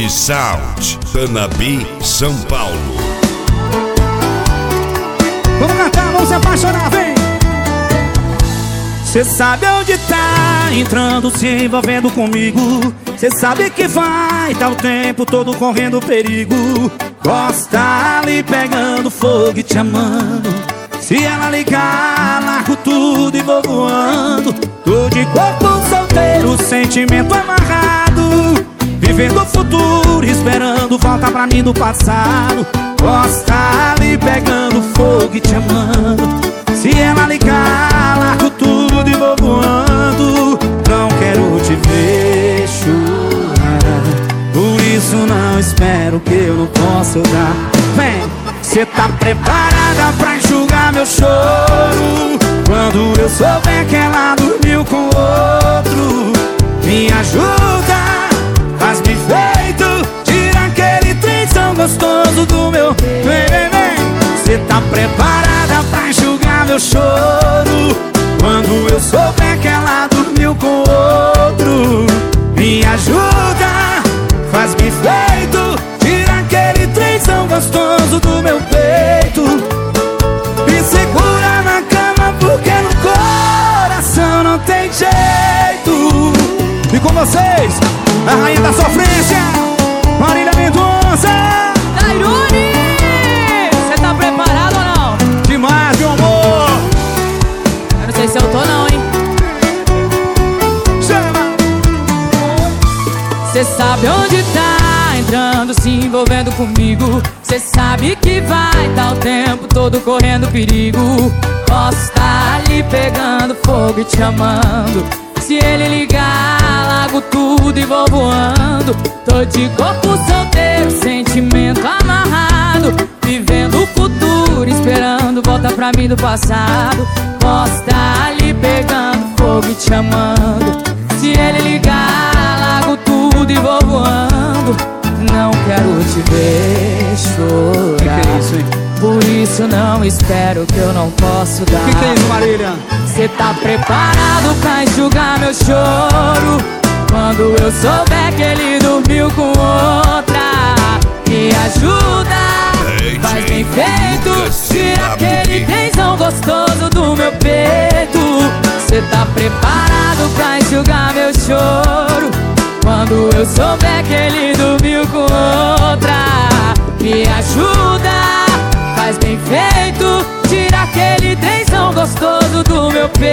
Johnny Sound, Tanabi, São Paulo. Vamos cantar, vamos se apaixonar, vem! Cê sabe onde tá entrando, se envolvendo comigo. Cê sabe que vai, tá o tempo todo correndo perigo. Gosta ali pegando fogo e te amando. Se ela ligar, largo tudo e vou voando. Tô de corpo solteiro, sentimento amarrado, vivendo o futuro, esperando volta pra mim do passado. Gosta ali pegando fogo e te amando. Se ela ligar, largo tudo e vou voando. Não quero te ver chorar, por isso não espero que eu não possa dar. Vem! Cê tá preparada pra enxugar meu choro quando eu souber que ela dormiu com outro? Me ajuda, faz-me feito, tira aquele trem tão gostoso do meu. Vem, vem, vem. Cê tá preparada pra enxugar meu choro quando eu souber que ela dormiu com outro? Me ajuda, faz-me feito, tira aquele trem tão gostoso do meu peito. Me segura na cama porque no coração não tem jeito. E com vocês, a rainha da sofrência, Marília Mendonça. Tairone, cê tá preparado ou não? Demais, meu amor. Eu não sei se eu tô não, hein? Chama! Cê sabe onde tá entrando, se envolvendo comigo. Cê sabe que vai, tá o tempo todo correndo perigo. Posso estar ali pegando fogo e te amando. Se ele ligar, largo tudo e vou voando. Tô de corpo solteiro, sentimento amarrado, vivendo o futuro, esperando volta pra mim do passado. Posso estar ali pegando fogo e te amando. Se ele ligar, largo tudo e vou voando. Não quero te ver chorar, que é isso, hein? por isso não espero que eu não posso dar. Que é isso, Marília? Cê tá preparado pra enxugar meu choro quando eu souber que ele dormiu com outra? Me ajuda, faz bem feito, tira aquele tensão gostoso do meu peito. Cê tá preparado pra enxugar meu choro quando eu souber que ele dormiu com outra? Me ajuda, faz bem feito, tira aquele tensão gostoso do meu peito.